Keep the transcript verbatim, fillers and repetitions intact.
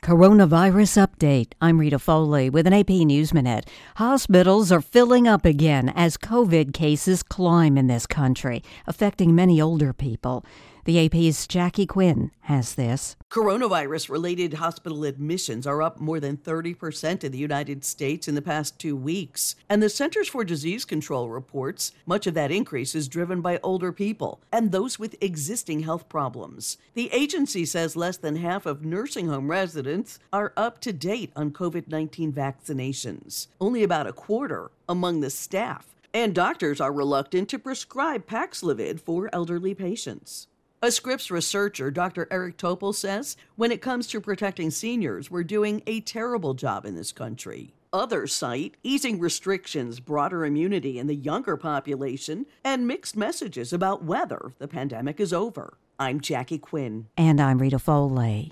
Coronavirus update. I'm Rita Foley with an A P News Minute. Hospitals are filling up again as COVID cases climb in this country, affecting many older people. The A P's Jackie Quinn has this. Coronavirus-related hospital admissions are up more than thirty percent in the United States in the past two weeks. And the Centers for Disease Control reports much of that increase is driven by older people and those with existing health problems. The agency says less than half of nursing home residents are up to date on COVID nineteen vaccinations. Only about a quarter among the staff. And doctors are reluctant to prescribe Paxlovid for elderly patients. A Scripps researcher, Doctor Eric Topol, says when it comes to protecting seniors, we're doing a terrible job in this country. Others cite easing restrictions, broader immunity in the younger population, and mixed messages about whether the pandemic is over. I'm Jackie Quinn. And I'm Rita Foley.